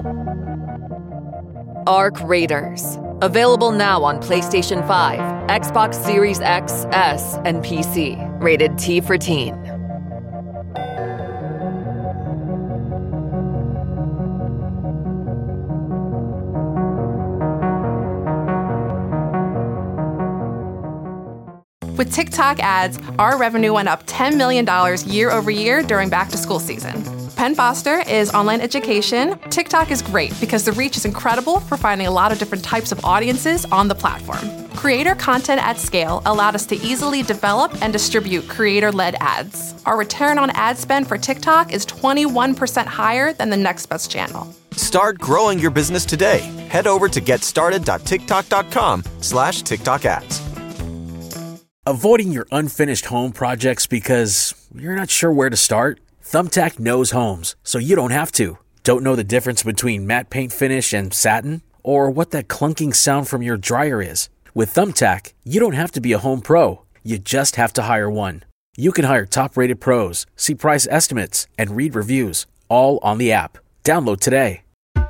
Ark Raiders. Available now on PlayStation 5, Xbox Series X, S, and PC. Rated T for Teen. With TikTok ads, our revenue went up $10 million year over year during back-to-school season. Penn Foster is online education. TikTok is great because the reach is incredible for finding a lot of different types of audiences on the platform. Creator content at scale allowed us to easily develop and distribute creator-led ads. Our return on ad spend for TikTok is 21% higher than the next best channel. Start growing your business today. Head over to getstarted.tiktok.com/TikTok ads. Avoiding your unfinished home projects because you're not sure where to start? Thumbtack knows homes, so you don't have to. Don't know the difference between matte paint finish and satin? Or what that clunking sound from your dryer is? With Thumbtack, you don't have to be a home pro. You just have to hire one. You can hire top-rated pros, see price estimates, and read reviews, all on the app. Download today.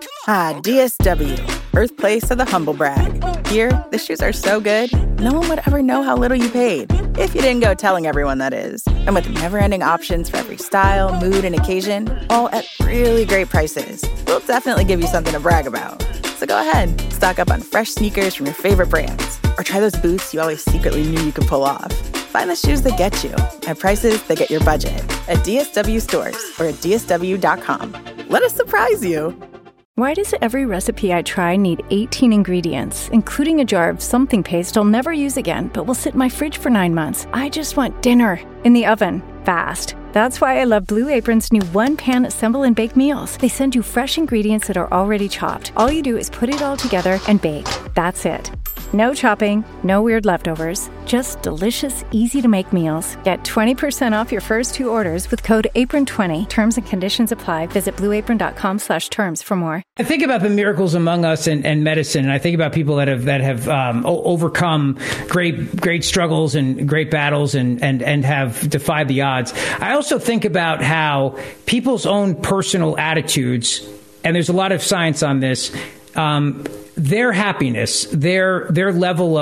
DSW, birthplace of the humble brag. Here, the shoes are so good, no one would ever know how little you paid. If you didn't go telling everyone, that is. And with never-ending options for every style, mood, and occasion, all at really great prices, we'll definitely give you something to brag about. So go ahead, stock up on fresh sneakers from your favorite brands, or try those boots you always secretly knew you could pull off. Find the shoes that get you at prices that get your budget at DSW stores or at DSW.com. Let us surprise you. Why does every recipe I try need 18 ingredients, including a jar of something paste I'll never use again, but will sit in my fridge for 9 months? I just want dinner in the oven, fast. That's why I love Blue Apron's new one-pan assemble and bake meals. They send you fresh ingredients that are already chopped. All you do is put it all together and bake. That's it. No chopping, no weird leftovers, just delicious, easy-to-make meals. Get 20% off your first 2 orders with code APRON20. Terms and conditions apply. Visit blueapron.com/terms for more. I think about the miracles among us and medicine, and I think about people that have overcome great struggles and great battles and have defied the odds. I also think about how people's own personal attitudes, and there's a lot of science on this, their happiness, their level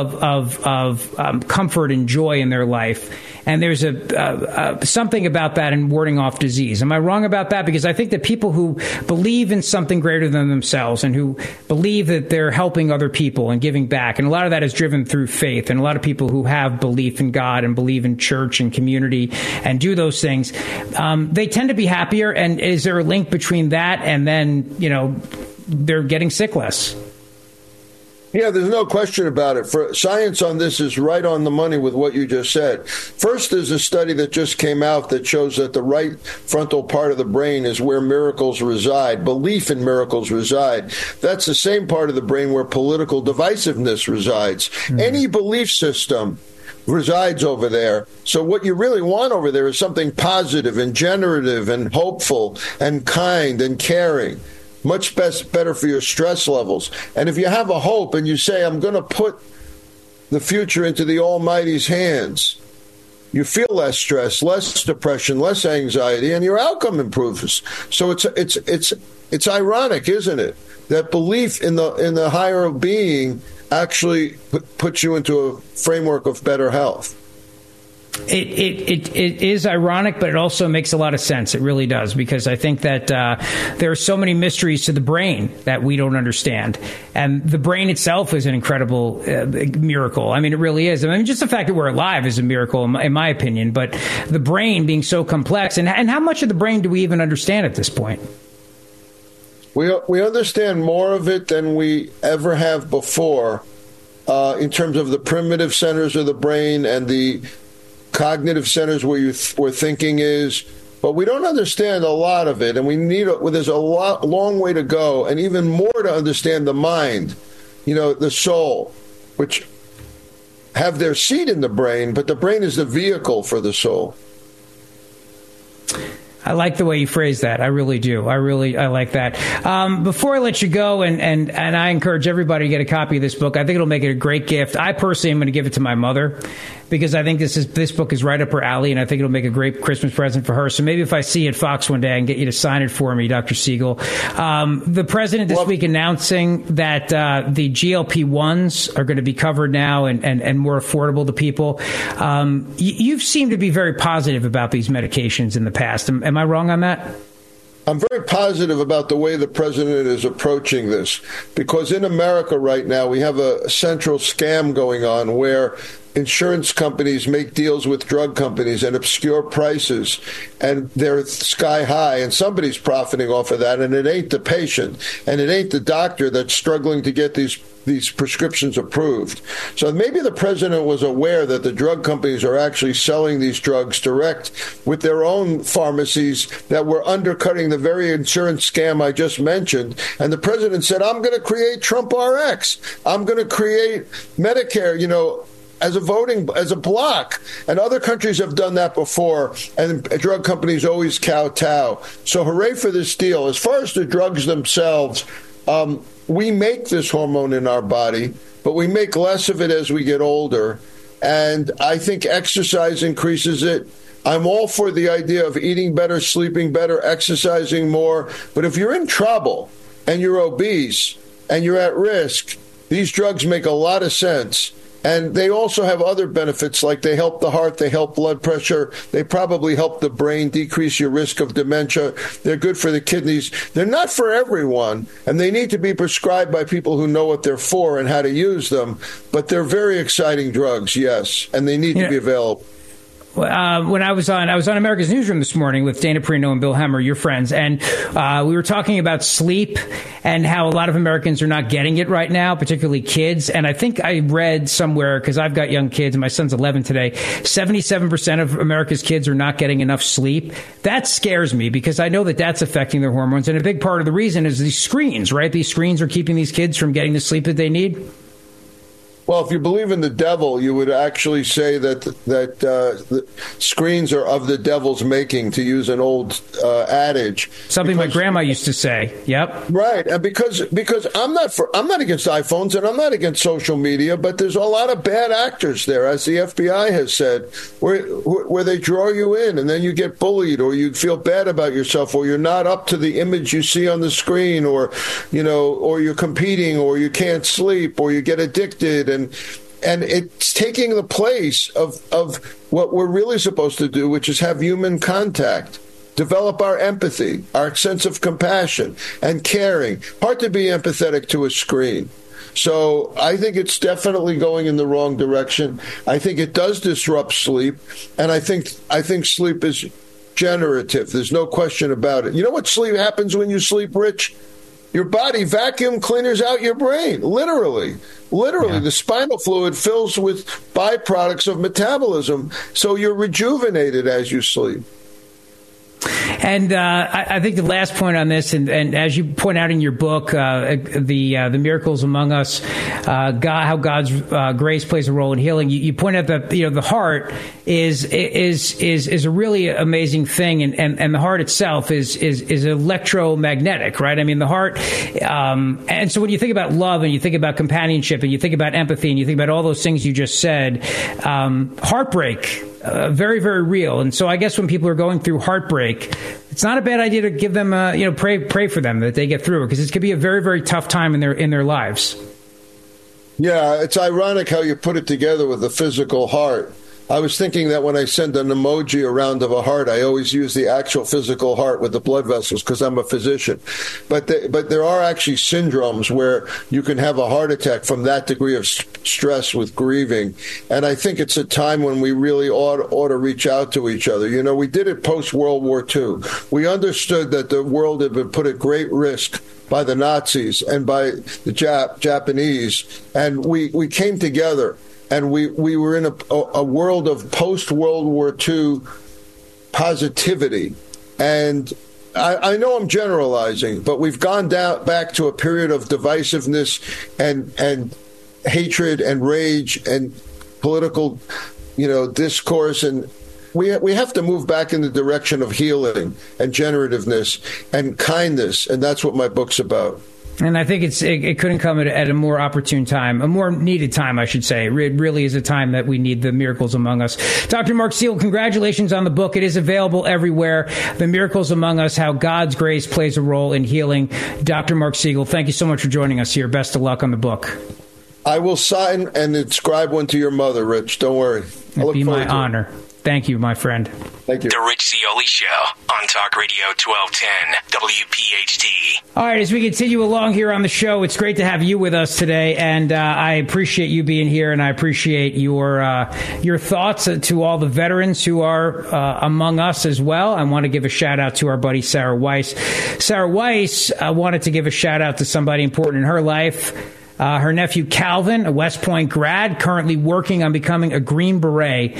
of comfort and joy in their life. And there's something about that in warding off disease. Am I wrong about that? Because I think that people who believe in something greater than themselves and who believe that they're helping other people and giving back, and a lot of that is driven through faith, and a lot of people who have belief in God and believe in church and community and do those things, they tend to be happier. And is there a link between that and then, they're getting sick less. Yeah, there's no question about it. For science on this is right on the money with what you just said. First, there's a study that just came out that shows that the right frontal part of the brain is where miracles reside, belief in miracles reside. That's the same part of the brain where political divisiveness resides. Any belief system resides over there. So what you really want over there is something positive and generative and hopeful and kind and caring. Much better for your stress levels. And if you have a hope and you say, I'm going to put the future into the Almighty's hands, you feel less stress, less depression, less anxiety, and your outcome improves. So it's ironic, isn't it, that belief in the higher being actually puts you into a framework of better health. It is ironic, but it also makes a lot of sense. It really does, because I think that there are so many mysteries to the brain that we don't understand. And the brain itself is an incredible miracle. I mean, it really is. I mean, just the fact that we're alive is a miracle, in my opinion. But the brain being so complex, and how much of the brain do we even understand at this point? We understand more of it than we ever have before in terms of the primitive centers of the brain and the cognitive centers where thinking is, but we don't understand a lot of it, and there's a long way to go, and even more to understand the mind, the soul, which have their seat in the brain, but the brain is the vehicle for the soul. I like the way you phrase that. I really do. I like that. Before I let you go, and I encourage everybody to get a copy of this book. I think it'll make it a great gift. I personally am going to give it to my mother, because I think this book is right up her alley, and I think it'll make a great Christmas present for her. So maybe if I see you at Fox one day, I can get you to sign it for me, Dr. Siegel. The president this week announcing that the GLP-1s are going to be covered now and more affordable to people. You've seemed to be very positive about these medications in the past. Am I wrong on that? I'm very positive about the way the president is approaching this, because in America right now we have a central scam going on where insurance companies make deals with drug companies at obscure prices, and they're sky high, and somebody's profiting off of that, and it ain't the patient, and it ain't the doctor that's struggling to get these prescriptions approved. So maybe the president was aware that the drug companies are actually selling these drugs direct with their own pharmacies that were undercutting the very insurance scam I just mentioned. And the president said, I'm going to create Trump RX. I'm going to create Medicare, as a block. And other countries have done that before, and drug companies always kowtow. So hooray for this deal. As far as the drugs themselves, we make this hormone in our body, but we make less of it as we get older. And I think exercise increases it. I'm all for the idea of eating better, sleeping better, exercising more. But if you're in trouble and you're obese and you're at risk, these drugs make a lot of sense. And they also have other benefits, like they help the heart, they help blood pressure, they probably help the brain, decrease your risk of dementia. They're good for the kidneys. They're not for everyone, and they need to be prescribed by people who know what they're for and how to use them. But they're very exciting drugs, yes, and they need to be available. When I was on America's Newsroom this morning with Dana Perino and Bill Hemmer, your friends, and we were talking about sleep and how a lot of Americans are not getting it right now, particularly kids. And I think I read somewhere, because I've got young kids and my son's 11 today, 77% of America's kids are not getting enough sleep. That scares me, because I know that that's affecting their hormones. And a big part of the reason is these screens, right? These screens are keeping these kids from getting the sleep that they need. Well, if you believe in the devil, you would actually say that the screens are of the devil's making, to use an old adage. Something my grandma used to say. Yep. Right, and because I'm not against iPhones and I'm not against social media, but there's a lot of bad actors there, as the FBI has said, where they draw you in, and then you get bullied, or you feel bad about yourself, or you're not up to the image you see on the screen, or you're competing, or you can't sleep, or you get addicted. And it's taking the place of what we're really supposed to do, which is have human contact, develop our empathy, our sense of compassion and caring. Hard to be empathetic to a screen. So I think it's definitely going in the wrong direction. I think it does disrupt sleep, and I think sleep is generative. There's no question about it. You know what sleep happens when you sleep, Rich? Your body vacuum cleaners out your brain, literally. Literally, the spinal fluid fills with byproducts of metabolism, so you're rejuvenated as you sleep. And I think the last point on this, and as you point out in your book, the miracles among us, how God's grace plays a role in healing. You point out that the heart is a really amazing thing, and the heart itself is electromagnetic, right? I mean, the heart, and so when you think about love, and you think about companionship, and you think about empathy, and you think about all those things you just said, heartbreak. Very, very real. And so I guess when people are going through heartbreak, it's not a bad idea to give them, pray for them that they get through it, because it could be a very, very tough time in their lives. Yeah, it's ironic how you put it together with the physical heart. I was thinking that when I send an emoji around of a heart, I always use the actual physical heart with the blood vessels because I'm a physician. But there are actually syndromes where you can have a heart attack from that degree of stress with grieving. And I think it's a time when we really ought to reach out to each other. We did it post-World War II. We understood that the world had been put at great risk by the Nazis and by the Japanese. And we came together. And we were in a world of post-World War II positivity. And I know I'm generalizing, but we've gone back to a period of divisiveness and hatred and rage and political, discourse. And we have to move back in the direction of healing and generativeness and kindness. And that's what my book's about. And I think it couldn't come at a more opportune time, a more needed time, I should say. It really is a time that we need the miracles among us. Dr. Mark Siegel, congratulations on the book. It is available everywhere. The Miracles Among Us, How God's Grace Plays a Role in Healing. Dr. Mark Siegel, thank you so much for joining us here. Best of luck on the book. I will sign and inscribe one to your mother, Rich. Don't worry. It'd be my honor. Thank you, my friend. Thank you. The Rich Zeoli Show on Talk Radio 1210 WPHT. All right, as we continue along here on the show, it's great to have you with us today, and I appreciate you being here, and I appreciate your thoughts to all the veterans who are among us as well. I want to give a shout out to our buddy Sarah Weiss. Sarah Weiss wanted to give a shout out to somebody important in her life. Her nephew Calvin, a West Point grad, currently working on becoming a Green Beret,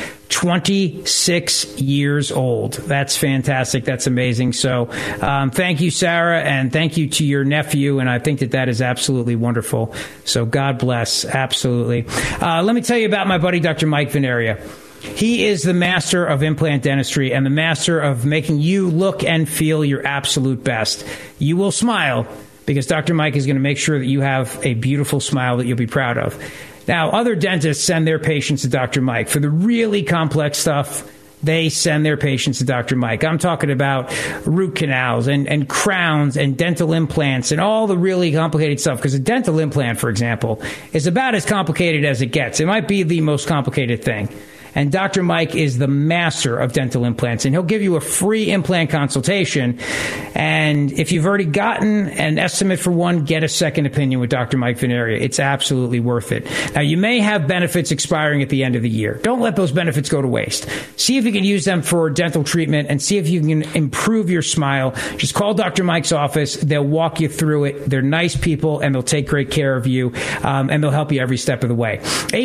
26 years old. That's fantastic. That's amazing. So thank you, Sarah, and thank you to your nephew. And I think that is absolutely wonderful. So God bless. Absolutely. Let me tell you about my buddy, Dr. Mike Veneria. He is the master of implant dentistry and the master of making you look and feel your absolute best. You will smile, because Dr. Mike is going to make sure that you have a beautiful smile that you'll be proud of. Now, other dentists send their patients to Dr. Mike. For the really complex stuff, they send their patients to Dr. Mike. I'm talking about root canals and crowns and dental implants and all the really complicated stuff, because a dental implant, for example, is about as complicated as it gets. It might be the most complicated thing. And Dr. Mike is the master of dental implants, and he'll give you a free implant consultation. And if you've already gotten an estimate for one, get a second opinion with Dr. Mike Veneria. It's absolutely worth it. Now, you may have benefits expiring at the end of the year. Don't let those benefits go to waste. See if you can use them for dental treatment and see if you can improve your smile. Just call Dr. Mike's office. They'll walk you through it. They're nice people, and they'll take great care of you, and they'll help you every step of the way.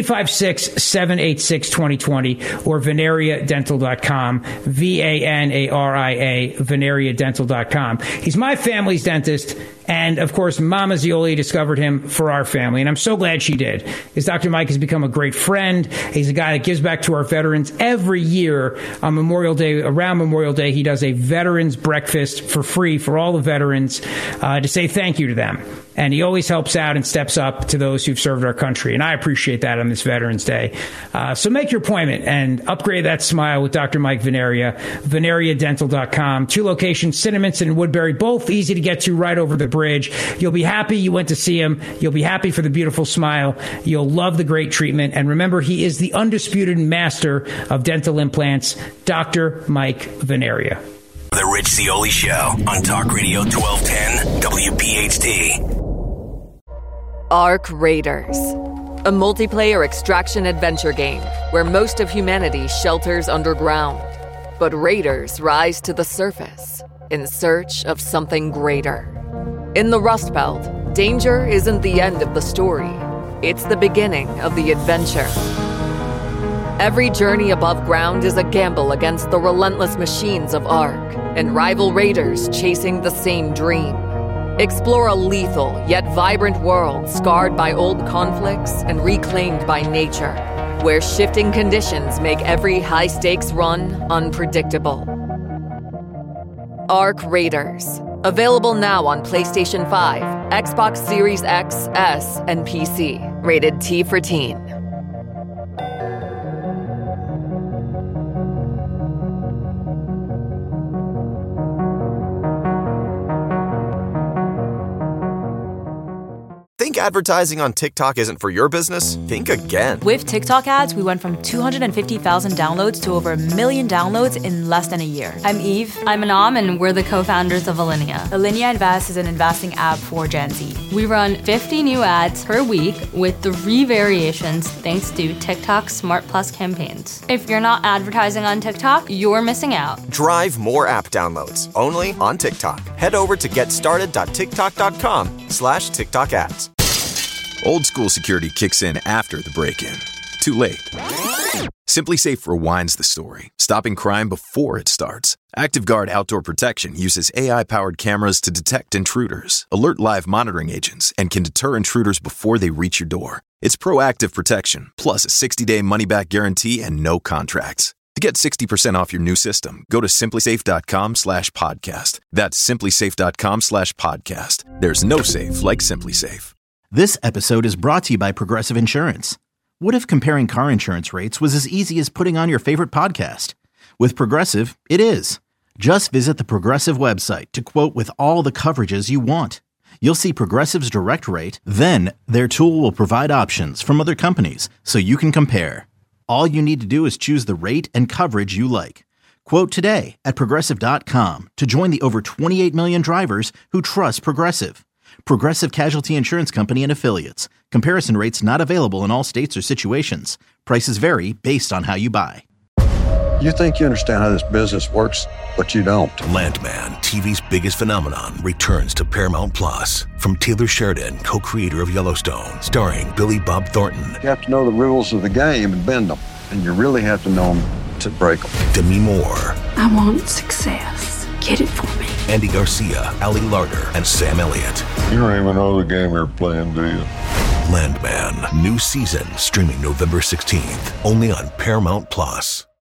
856-786-2020. Or VeneriaDental.com, VANARIA, VeneriaDental.com. He's my family's dentist, and of course, Mama Zeoli discovered him for our family, and I'm so glad she did. Because Dr. Mike has become a great friend. He's a guy that gives back to our veterans every year on Memorial Day. Around Memorial Day, he does a veterans breakfast for free for all the veterans to say thank you to them. And he always helps out and steps up to those who've served our country. And I appreciate that on this Veterans Day. So make your appointment and upgrade that smile with Dr. Mike Veneria, VeneriaDental.com. 2 locations, Cinnaminson and Woodbury, both easy to get to right over the bridge. You'll be happy you went to see him. You'll be happy for the beautiful smile. You'll love the great treatment. And remember, he is the undisputed master of dental implants, Dr. Mike Veneria. The Rich Zeoli Show on Talk Radio 1210 WPHT. Ark Raiders, a multiplayer extraction adventure game where most of humanity shelters underground, but raiders rise to the surface in search of something greater. In the Rust Belt, danger isn't the end of the story. It's the beginning of the adventure. Every journey above ground is a gamble against the relentless machines of ARC and rival raiders chasing the same dream. Explore a lethal yet vibrant world scarred by old conflicts and reclaimed by nature, where shifting conditions make every high-stakes run unpredictable. ARC Raiders. Available now on PlayStation 5, Xbox Series X, S, and PC. Rated T for Teen. Think advertising on TikTok isn't for your business? Think again. With TikTok ads, we went from 250,000 downloads to over 1 million downloads in less than a year. I'm Eve. I'm Anam, and we're the co-founders of Alinea. Alinea Invest is an investing app for Gen Z. We run 50 new ads per week with 3 variations thanks to TikTok Smart Plus campaigns. If you're not advertising on TikTok, you're missing out. Drive more app downloads only on TikTok. Head over to getstarted.tiktok.com/TikTok ads. Old school security kicks in after the break-in. Too late. Simply Safe rewinds the story, stopping crime before it starts. ActiveGuard Outdoor Protection uses AI-powered cameras to detect intruders, alert live monitoring agents, and can deter intruders before they reach your door. It's proactive protection, plus a 60-day money-back guarantee and no contracts. To get 60% off your new system, go to simplysafe.com/podcast. That's simplysafe.com/podcast. There's no safe like Simply Safe. This episode is brought to you by Progressive Insurance. What if comparing car insurance rates was as easy as putting on your favorite podcast? With Progressive, it is. Just visit the Progressive website to quote with all the coverages you want. You'll see Progressive's direct rate, then their tool will provide options from other companies so you can compare. All you need to do is choose the rate and coverage you like. Quote today at Progressive.com to join the over 28 million drivers who trust Progressive. Progressive Casualty Insurance Company and Affiliates. Comparison rates not available in all states or situations. Prices vary based on how you buy. You think you understand how this business works, but you don't. Landman, TV's biggest phenomenon, returns to Paramount Plus. From Taylor Sheridan, co-creator of Yellowstone, starring Billy Bob Thornton. You have to know the rules of the game and bend them, and you really have to know them to break them. Demi Moore. I want success. Get it for me. Andy Garcia, Ali Larter, and Sam Elliott. You don't even know the game you're playing, do you? Landman, new season, streaming November 16th, only on Paramount Plus.